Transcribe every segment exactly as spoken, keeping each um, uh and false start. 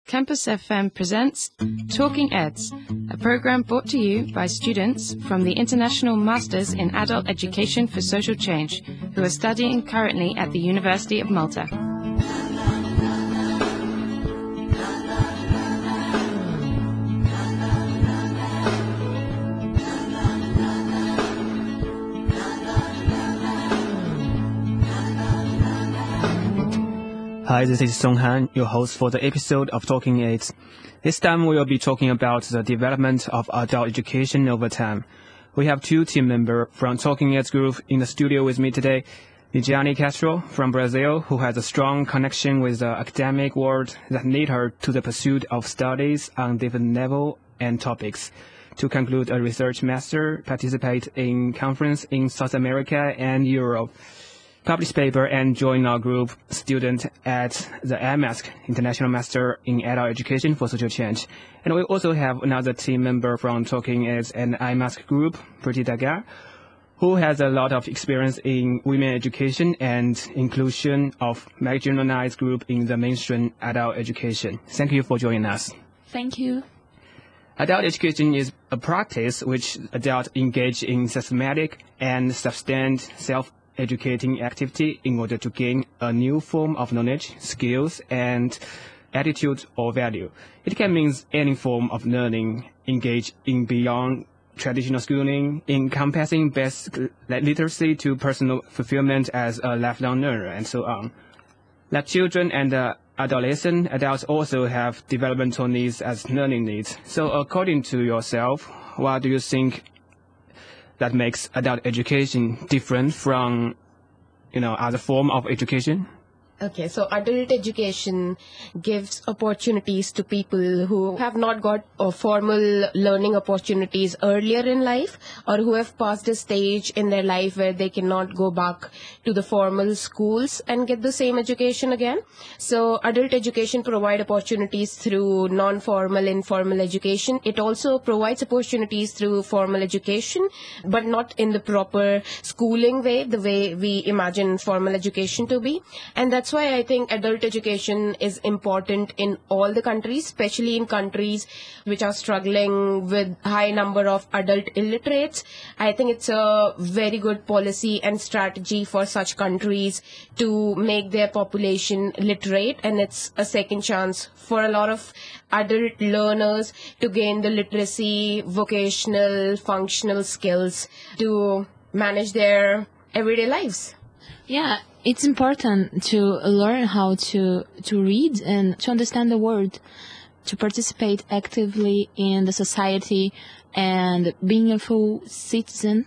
Campus F M presents Talking Eds, a program brought to you by students from the International Masters in Adult Education for Social Change, who are studying currently at the University of Malta. Hi, this is Song Han, your host for the episode of Talking Eds. This time we will be talking about the development of adult education over time. We have two team members from Talking Eds group in the studio with me today. Ligiane Castro from Brazil, who has a strong connection with the academic world that led her to the pursuit of studies on different levels and topics. To conclude a research master, participate in conference in South America and Europe. Published paper and join our group student at the I M A S C, International Master in Adult Education for Social Change. And we also have another team member from Talking Eds and I M A S C group, Priti Dagar, who has a lot of experience in women education and inclusion of marginalized group in the mainstream adult education. Thank you for joining us. Thank you. Adult education is a practice which adults engage in systematic and sustained self educating activity in order to gain a new form of knowledge, skills, and attitude or value. It can mean any form of learning, engage in beyond traditional schooling, encompassing basic literacy to personal fulfillment as a lifelong learner, and so on. Like children and uh, adolescent, adults also have developmental needs as learning needs. So according to yourself, what do you think that makes adult education different from, you know, other form of education? Okay, so adult education gives opportunities to people who have not got uh, formal learning opportunities earlier in life, or who have passed a stage in their life where they cannot go back to the formal schools and get the same education again. So adult education provides opportunities through non-formal, informal education. It also provides opportunities through formal education, but not in the proper schooling way, the way we imagine formal education to be. And that's That's why I think adult education is important in all the countries, especially in countries which are struggling with high number of adult illiterates. I think it's a very good policy and strategy for such countries to make their population literate, and it's a second chance for a lot of adult learners to gain the literacy, vocational, functional skills to manage their everyday lives. Yeah, it's important to learn how to, to read and to understand the world, to participate actively in the society and being a full citizen.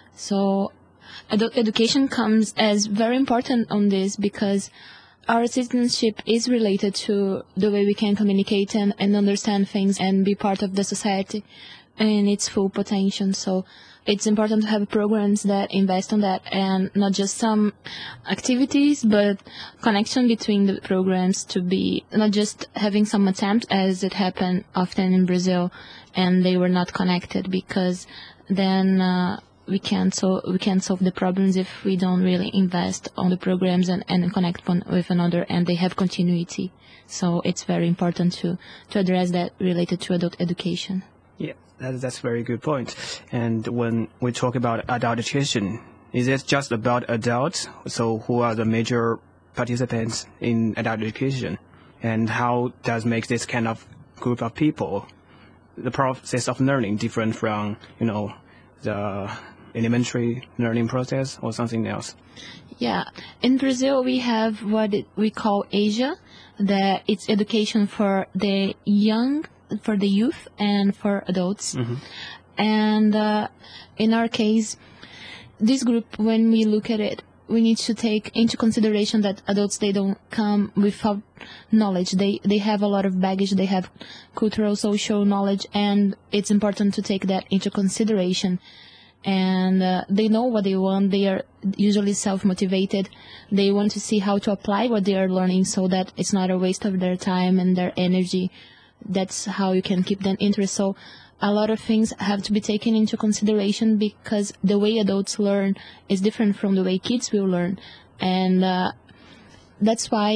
So adult education comes as very important on this because our citizenship is related to the way we can communicate and, and understand things and be part of the society in its full potential. So it's important to have programs that invest on that, and not just some activities, but connection between the programs, to be not just having some attempt as it happened often in Brazil and they were not connected, because then uh, we can't so we can't solve the problems if we don't really invest on the programs and, and connect one with another and they have continuity. So it's very important to, to address that related to adult education. Yeah, that, that's a very good point. And when we talk about adult education, is it just about adults? So who are the major participants in adult education? And how does make this kind of group of people, the process of learning, different from, you know, the elementary learning process or something else? Yeah, in Brazil we have what we call Asia, that it's education for the young, for the youth and for adults. Mm-hmm. And uh, in our case, this group, when we look at it, we need to take into consideration that adults, they don't come without knowledge. They they have a lot of baggage. They have cultural, social knowledge, and it's important to take that into consideration. And uh, they know what they want. They are usually self-motivated. They want to see how to apply what they are learning so that it's not a waste of their time and their energy. That's how you can keep them interested. So a lot of things have to be taken into consideration, because the way adults learn is different from the way kids will learn. And uh, that's why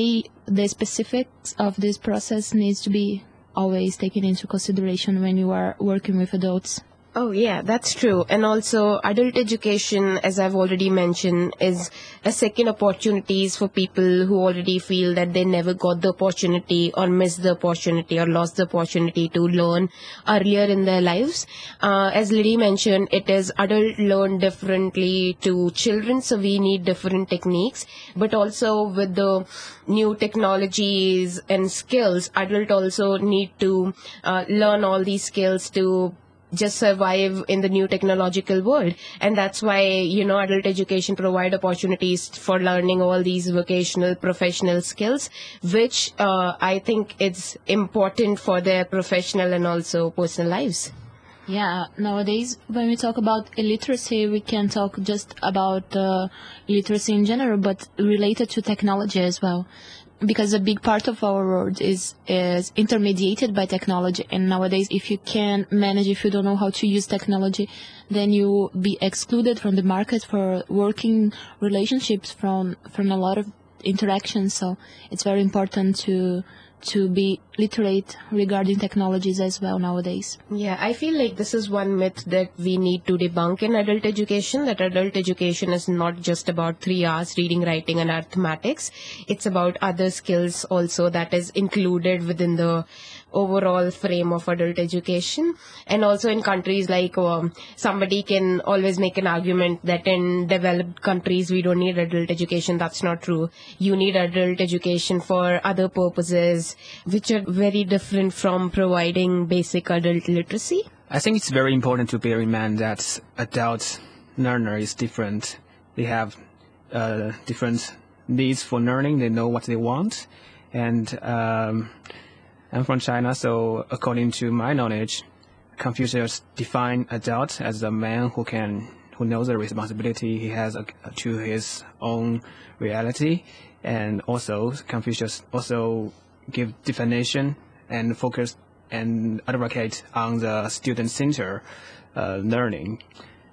the specifics of this process needs to be always taken into consideration when you are working with adults. Oh, yeah, that's true. And also, adult education, as I've already mentioned, is a second opportunities for people who already feel that they never got the opportunity or missed the opportunity or lost the opportunity to learn earlier in their lives. Uh, as Liddy mentioned, it is adult learn differently to children, so we need different techniques. But also with the new technologies and skills, adult also need to uh, learn all these skills to just survive in the new technological world. And that's why, you know, adult education provide opportunities for learning all these vocational professional skills, which uh, I think it's important for their professional and also personal lives. Yeah, nowadays when we talk about illiteracy, we can talk just about uh, illiteracy in general, but related to technology as well. Because a big part of our world is is intermediated by technology, and nowadays if you can manage, if you don't know how to use technology, then you be excluded from the market for working relationships, from from a lot of interactions. So it's very important to to be literate regarding technologies as well nowadays. Yeah, I feel like this is one myth that we need to debunk in adult education, that adult education is not just about three hours reading, writing and arithmetics. It's about other skills also that is included within the overall frame of adult education. And also in countries like um, somebody can always make an argument that in developed countries we don't need adult education. That's not true. You need adult education for other purposes which are very different from providing basic adult literacy. I think it's very important to bear in mind that adult learner is different. They have uh, different needs for learning. They know what they want. And um, I'm from China, so according to my knowledge, Confucius defined adult as a man who can, who knows the responsibility he has uh, to his own reality. And also, Confucius also give definition and focus and advocate on the student-centered uh, learning.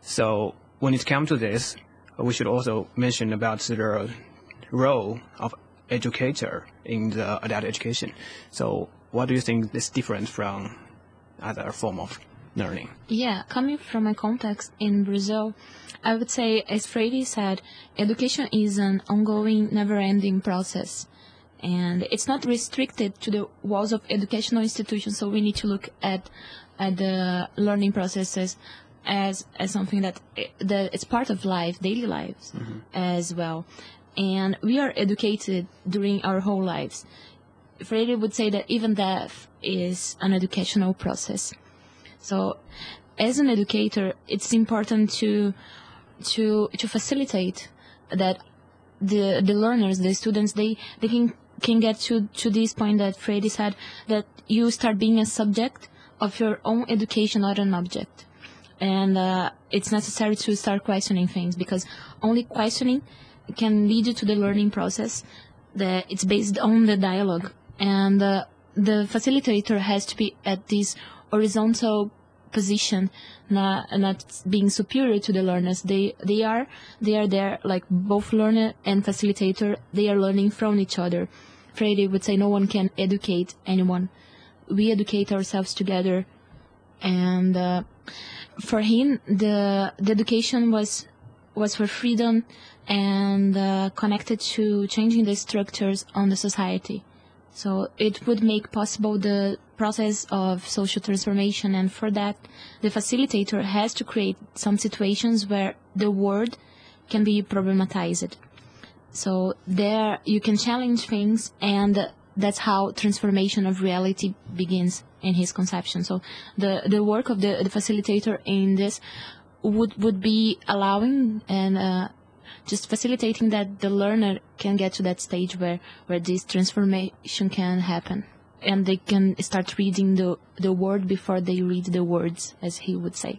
So when it comes to this, we should also mention about the role of educator in the adult education. So what do you think is different from other form of learning? Yeah, coming from my context in Brazil, I would say, as Freire said, education is an ongoing, never-ending process. And it's not restricted to the walls of educational institutions, so we need to look at at the learning processes as as something that that it's part of life, daily lives, mm-hmm. as well. And we are educated during our whole lives. Freire would say that even death is an educational process. So, as an educator, it's important to to to facilitate that the the learners, the students, they they can can get to, to this point that Freire said, that you start being a subject of your own education, not an object. And uh, it's necessary to start questioning things, because only questioning can lead you to the learning process that it's based on the dialogue. And uh, the facilitator has to be at this horizontal position, not, not being superior to the learners. They they are they are there, like both learner and facilitator, they are learning from each other. Freire would say no one can educate anyone. We educate ourselves together. And uh, for him, the the education was was for freedom and uh, connected to changing the structures on the society. So it would make possible the process of social transformation, and for that, the facilitator has to create some situations where the word can be problematized. So there you can challenge things, and that's how transformation of reality begins in his conception. So the, the work of the, the facilitator in this would, would be allowing and uh, just facilitating that the learner can get to that stage where, where this transformation can happen. And they can start reading the, the word before they read the words, as he would say.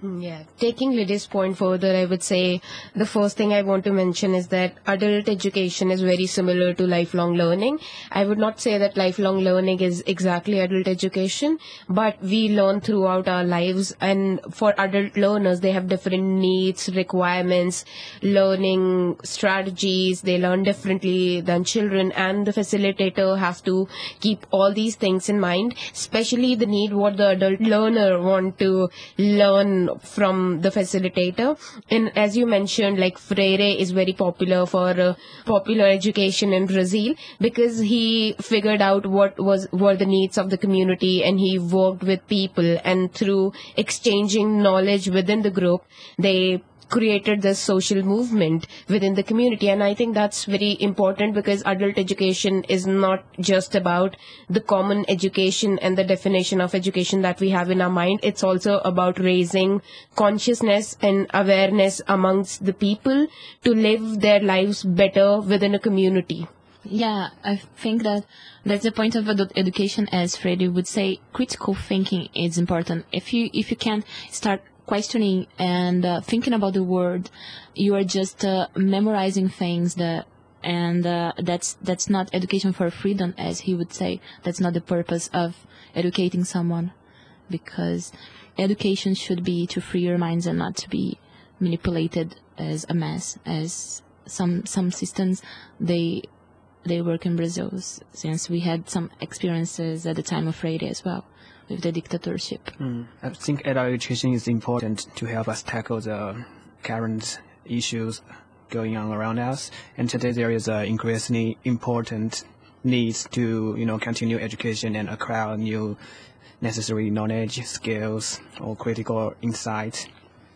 Yeah, taking Liddy's point further, I would say the first thing I want to mention is that adult education is very similar to lifelong learning. I would not say that lifelong learning is exactly adult education, but we learn throughout our lives, and for adult learners, they have different needs, requirements, learning strategies. They learn differently than children, and the facilitator has to keep all these things in mind, especially the need what the adult learner want to learn from the facilitator. And as you mentioned, like Freire is very popular for uh, popular education in Brazil because he figured out what was were the needs of the community, and he worked with people, and through exchanging knowledge within the group, they created this social movement within the community. And I think that's very important because adult education is not just about the common education and the definition of education that we have in our mind. It's also about raising consciousness and awareness amongst the people to live their lives better within a community. Yeah, I think that that's the point of adult education, as Freddie would say. Critical thinking is important. If you if you can start questioning and uh, thinking about the world, you are just uh, memorizing things that, and uh, that's that's not education for freedom, as he would say. That's not the purpose of educating someone, because education should be to free your minds and not to be manipulated as a mass, as some some systems they they work in Brazil, since we had some experiences at the time of Freire as well, with the dictatorship. Mm. I think adult education is important to help us tackle the current issues going on around us. And today there is an increasingly important need to, you know, continue education and acquire new necessary knowledge, skills, or critical insight,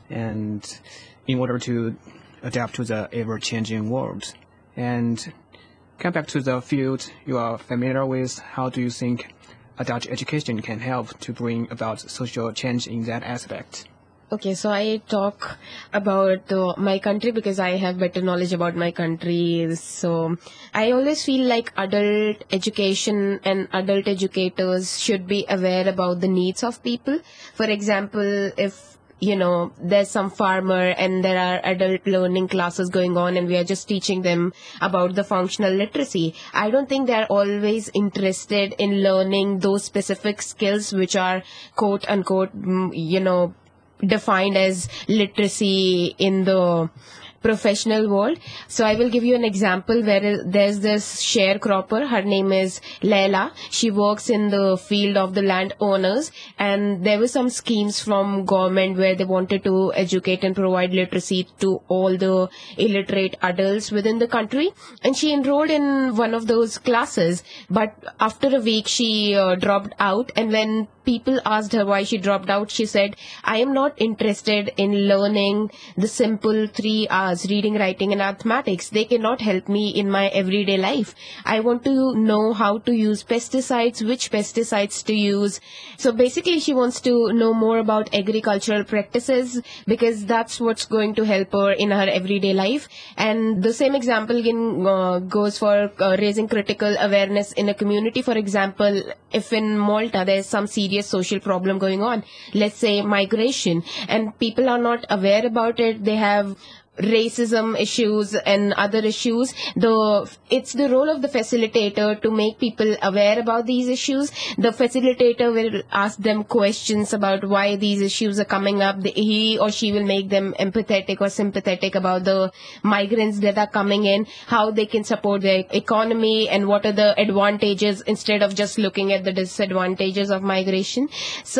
and in order to adapt to the ever-changing world. And come back to the field you are familiar with, how do you think adult education can help to bring about social change in that aspect? Okay, so I talk about uh, my country because I have better knowledge about my country. So I always feel like adult education and adult educators should be aware about the needs of people. For example, if you know, there's some farmer and there are adult learning classes going on and we are just teaching them about the functional literacy, I don't think they're always interested in learning those specific skills which are quote unquote, you know, defined as literacy in the professional world. So I will give you an example where there's this sharecropper. Her name is Leila. She works in the field of the landowners, and there were some schemes from government where they wanted to educate and provide literacy to all the illiterate adults within the country. And she enrolled in one of those classes, but after a week she uh, dropped out. And when people asked her why she dropped out, she said, I am not interested in learning the simple three R's, reading, writing, and mathematics. They cannot help me in my everyday life. I want to know how to use pesticides, which pesticides to use. So basically, she wants to know more about agricultural practices because that's what's going to help her in her everyday life. And the same example again uh, goes for uh, raising critical awareness in a community. For example, if in Malta there's some serious social problem going on, let's say migration, and people are not aware about it, they have racism issues and other issues, the it's the role of the facilitator to make people aware about these issues. The facilitator will ask them questions about why these issues are coming up. The, he or she will make them empathetic or sympathetic about the migrants that are coming in, how they can support their economy, and what are the advantages instead of just looking at the disadvantages of migration.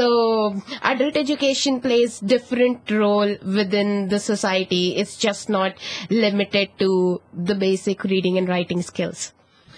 So adult education plays different role within the society. It's just just not limited to the basic reading and writing skills.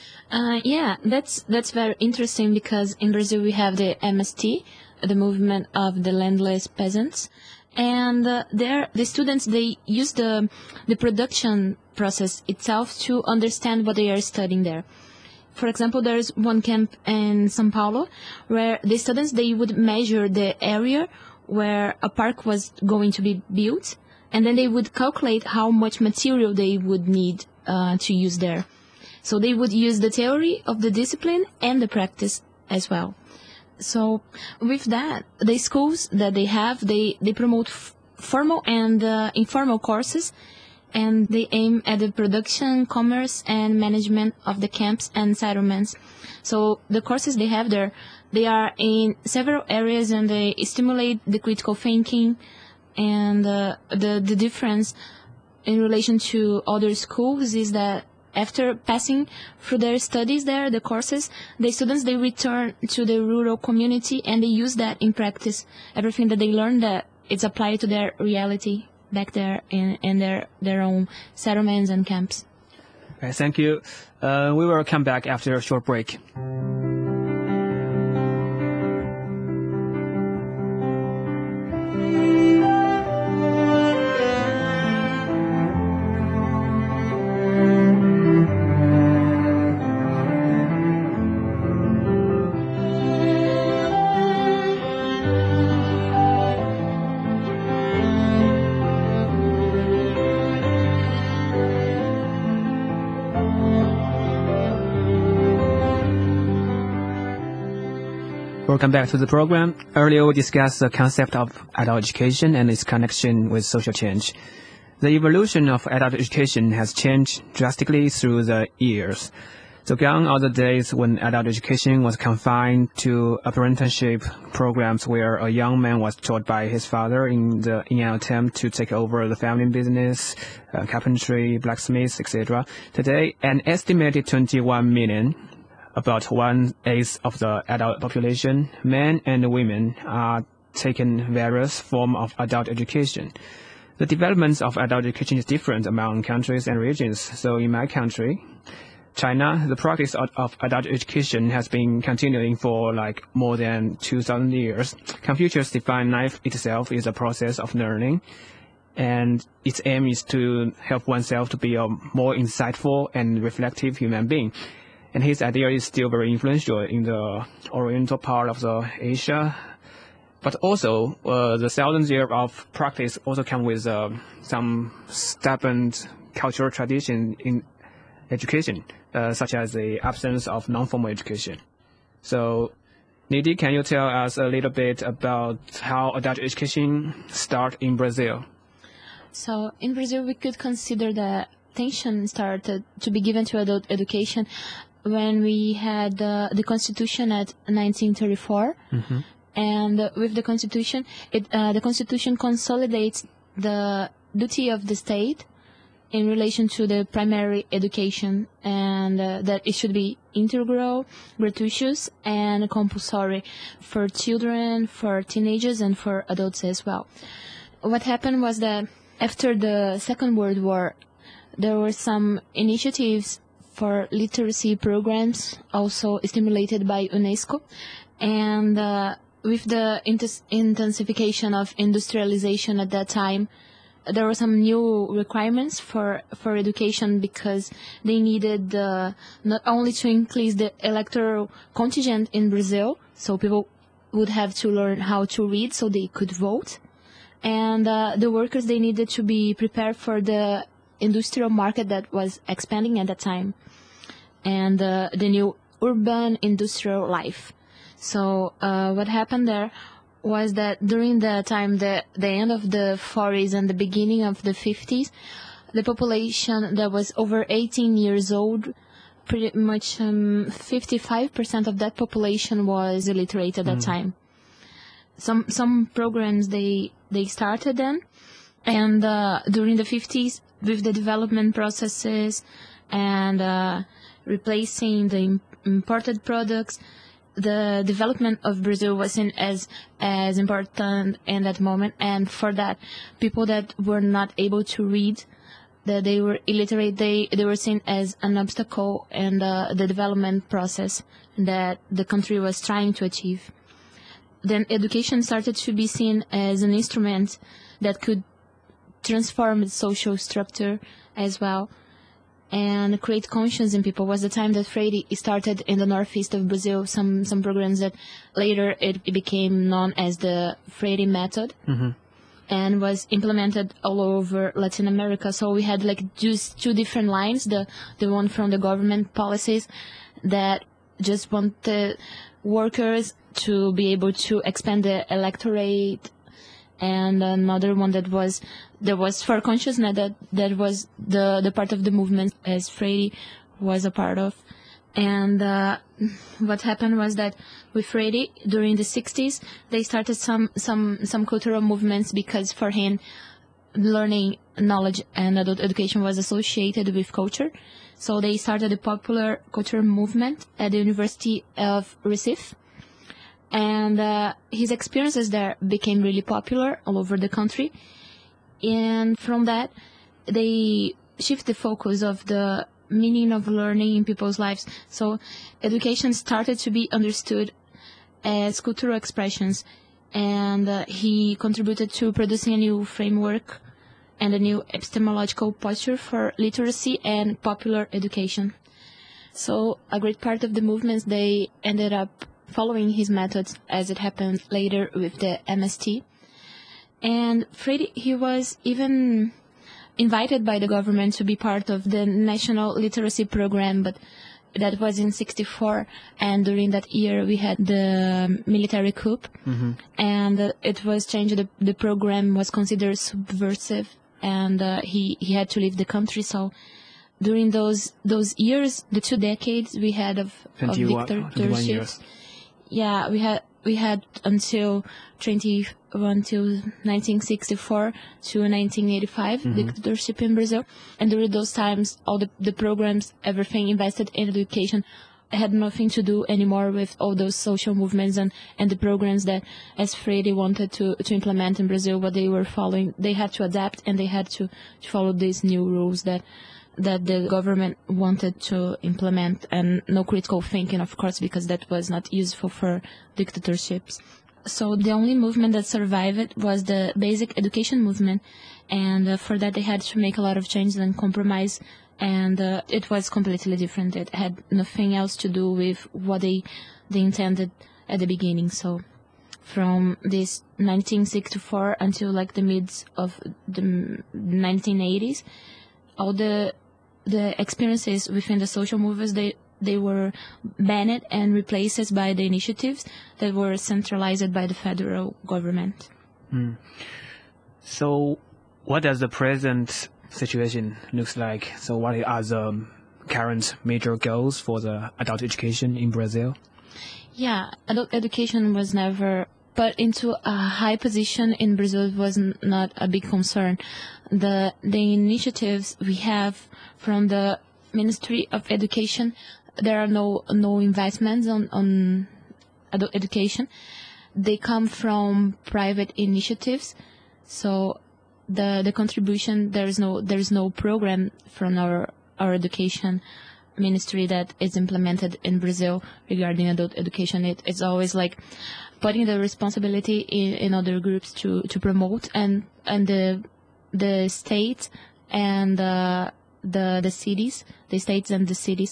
Uh, yeah, that's that's very interesting because in Brazil we have the M S T, the movement of the landless peasants, and uh, there the students they use the the production process itself to understand what they are studying there. For example, there's one camp in São Paulo where the students they would measure the area where a park was going to be built, and then they would calculate how much material they would need uh, to use there. So they would use the theory of the discipline and the practice as well. So with that, the schools that they have, they, they promote f- formal and uh, informal courses, and they aim at the production, commerce, and management of the camps and settlements. So the courses they have there, they are in several areas, and they stimulate the critical thinking. And uh, the the difference in relation to other schools is that after passing through their studies there, the courses, the students, they return to the rural community and they use that in practice. Everything that they learn, that it's applied to their reality back there in, in their, their own settlements and camps. Okay, thank you. Uh, we will come back after a short break. Welcome back to the program. Earlier, we discussed the concept of adult education and its connection with social change. The evolution of adult education has changed drastically through the years. So gone are the days when adult education was confined to apprenticeship programs where a young man was taught by his father in, the, in an attempt to take over the family business, uh, carpentry, blacksmiths, et cetera. Today, an estimated twenty-one million, about one-eighth of the adult population, men and women, are taking various forms of adult education. The development of adult education is different among countries and regions. So in my country, China, the practice of, of adult education has been continuing for like more than two thousand years. Confucius defined life itself as a process of learning, and its aim is to help oneself to be a more insightful and reflective human being. And his idea is still very influential in the oriental part of the Asia. But also, uh, the thousands years of practice also come with uh, some stubborn cultural tradition in education, uh, such as the absence of non-formal education. So, Nidhi, can you tell us a little bit about how adult education started in Brazil? So, in Brazil, we could consider that attention started to be given to adult education when we had uh, the Constitution at nineteen thirty-four. Mm-hmm. And uh, with the Constitution, it, uh, the Constitution consolidates the duty of the state in relation to the primary education, and uh, that it should be integral, gratuitous, and compulsory for children, for teenagers, and for adults as well. What happened was that after the Second World War, there were some initiatives for literacy programs, also stimulated by UNESCO, and uh, with the int- intensification of industrialization at that time, there were some new requirements for, for education, because they needed uh, not only to increase the electoral contingent in Brazil, so people would have to learn how to read so they could vote, and uh, the workers, they needed to be prepared for the industrial market that was expanding at that time, and uh, the new urban industrial life. So uh, what happened there was that during the time, the, the end of the forties and the beginning of the fifties, the population that was over eighteen years old, pretty much um, fifty-five percent of that population was illiterate at that mm. time. Some some programs, they, they started then, and uh, during the fifties, with the development processes and uh, replacing the imported products, the development of Brazil wasn't as as important in that moment, and for that, people that were not able to read, that they were illiterate, they, they were seen as an obstacle in the, the development process that the country was trying to achieve. Then education started to be seen as an instrument that could transform the social structure as well, and create conscience in people. Was the time that Freire started in the northeast of Brazil some some programs that later it, it became known as the Freire method, mm-hmm. and was implemented all over Latin America. So we had like just two different lines, the the one from the government policies that just wanted workers to be able to expand the electorate and another one that was there was for consciousness that that was the the part of the movement as Freire was a part of. And uh, what happened was that with Freire during the sixties, they started some some some cultural movements because for him, learning, knowledge, and adult education was associated with culture. So they started a popular culture movement at the University of Recife. And uh, his experiences there became really popular all over the country. And from that, they shift the focus of the meaning of learning in people's lives. So education started to be understood as cultural expressions. And uh, he contributed to producing a new framework and a new epistemological posture for literacy and popular education. So a great part of the movements, they ended up following his methods, as it happened later with the M S T. And Freire, he was even invited by the government to be part of the National Literacy Program, but that was in sixty-four, and during that year we had the military coup, mm-hmm. and uh, it was changed. The, the program was considered subversive, and uh, he, he had to leave the country. So during those those years, the two decades we had of, of dictatorships, yeah, we had we had until twenty-one to nineteen sixty-four to nineteen eighty-five mm-hmm. dictatorship in Brazil. And during those times, all the, the programs, everything invested in education had nothing to do anymore with all those social movements and, and the programs that as Freire wanted to, to implement in Brazil, what they were following. They had to adapt and they had to, to follow these new rules that that the government wanted to implement, and no critical thinking, of course, because that was not useful for dictatorships. So the only movement that survived was the basic education movement, and uh, for that they had to make a lot of changes and compromise, and uh, it was completely different. It had nothing else to do with what they they intended at the beginning. So from this nineteen sixty-four until like the mids of the nineteen eighties, all the the experiences within the social movements, they they were banned and replaced by the initiatives that were centralized by the federal government. Mm. So what does the present situation looks like? So what are the current major goals for the adult education in Brazil? Yeah, adult education was never put into a high position in Brazil. It was n- not a big concern. The the initiatives we have from the Ministry of Education, there are no no investments on, on adult education. They come from private initiatives. So the the contribution, there is no there is no program from our our education ministry that is implemented in Brazil regarding adult education. It, it's always like putting the responsibility in, in other groups to, to promote, and and the the state and uh, the the cities, the states and the cities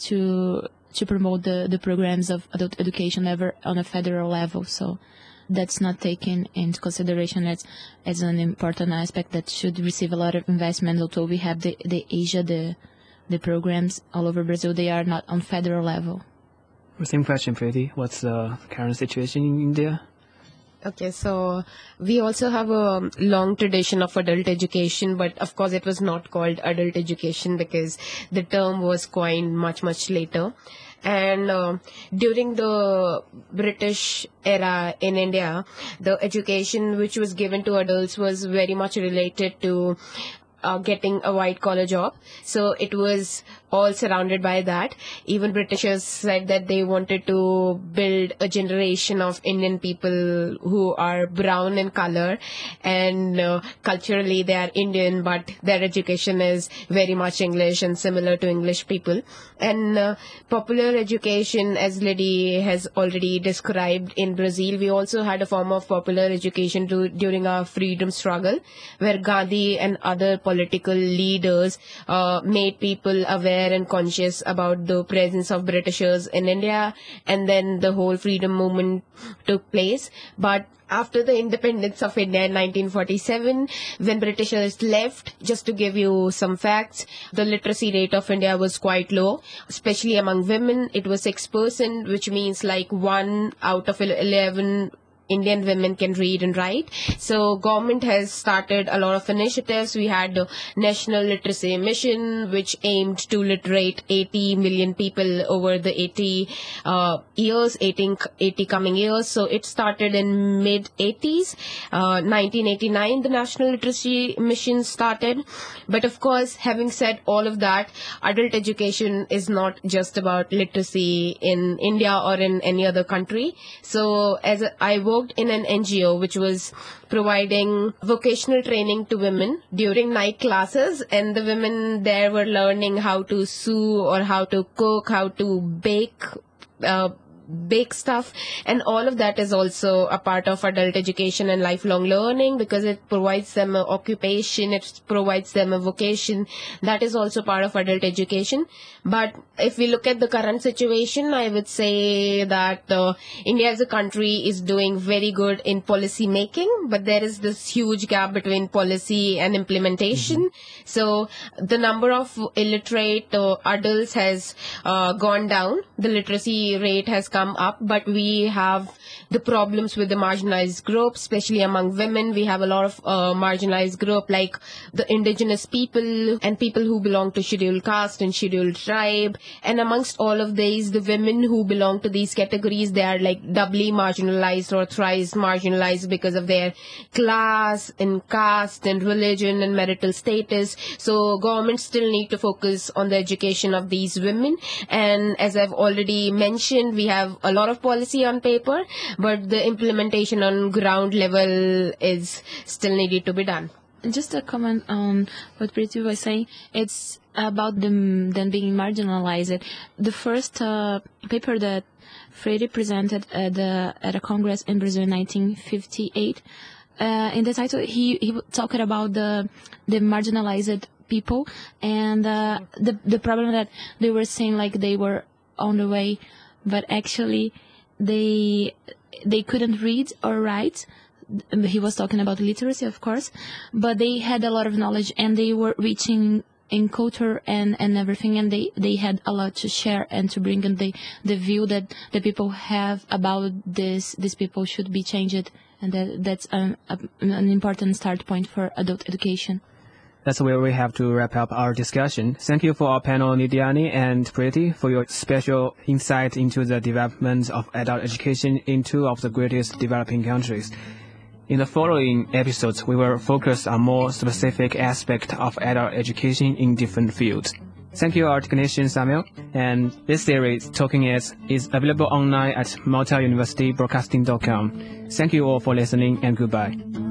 to to promote the, the programs of adult education ever on a federal level. So that's not taken into consideration as as an important aspect that should receive a lot of investment. Although we have the the Asia the the programs all over Brazil, they are not on federal level. Same question, Freire. What's the current situation in India? Okay, so we also have a long tradition of adult education, but of course it was not called adult education because the term was coined much, much later. And uh, during the British era in India, the education which was given to adults was very much related to Uh, getting a white collar job. So it was all surrounded by that. Even Britishers said that they wanted to build a generation of Indian people who are brown in color, and uh, culturally they are Indian, but their education is very much English and similar to English people. And uh, popular education, as Liddy has already described in Brazil, we also had a form of popular education to, during our freedom struggle, where Gandhi and other political leaders uh, made people aware and conscious about the presence of Britishers in India, and then the whole freedom movement took place. But after the independence of India in nineteen forty-seven, when Britishers left, just to give you some facts, the literacy rate of India was quite low, especially among women. It was six percent, which means like one out of eleven Indian women can read and write. So government has started a lot of initiatives. We had the National Literacy Mission, which aimed to literate eighty million people over the eighty uh, years, eighty, eighty coming years. So it started in mid eighties. Uh, nineteen eighty-nine, the National Literacy Mission started. But of course, having said all of that, adult education is not just about literacy in India or in any other country. So as a, I worked in an N G O which was providing vocational training to women during night classes, and the women there were learning how to sew or how to cook, how to bake, uh, bake stuff, and all of that is also a part of adult education and lifelong learning, because it provides them an occupation, it provides them a vocation. That is also part of adult education. But if we look at the current situation, I would say that uh, India as a country is doing very good in policy making, but there is this huge gap between policy and implementation. Mm-hmm. So the number of illiterate uh, adults has uh, gone down. The literacy rate has come up, but we have the problems with the marginalized groups, especially among women. We have a lot of uh, marginalized group like the indigenous people and people who belong to scheduled caste and scheduled tribe. And amongst all of these, the women who belong to these categories, they are like doubly marginalized or thrice marginalized because of their class and caste and religion and marital status. So governments still need to focus on the education of these women. And as I've already mentioned, we have a lot of policy on paper, but the implementation on ground level is still needed to be done. Just a comment on what Preeti was saying. It's about them, them being marginalized. The first uh, paper that Freire presented at, the, at a congress in Brazil in nineteen fifty-eight, uh, in the title he, he talked about the, the marginalized people and uh, the, the problem that they were saying like they were on the way, but actually they they couldn't read or write. He was talking about literacy, of course, but they had a lot of knowledge and they were reaching in culture and, and everything, and they, they had a lot to share and to bring in the, the view that the people have about this, these people should be changed, and that, that's an, a, an important start point for adult education. That's where we have to wrap up our discussion. Thank you for our panel, Nidyani and Preeti, for your special insight into the development of adult education in two of the greatest developing countries. In the following episodes, we will focus on more specific aspects of adult education in different fields. Thank you, our technician Samuel. And this series, Talking Eds, is available online at malta university broadcasting dot com. Thank you all for listening, and goodbye.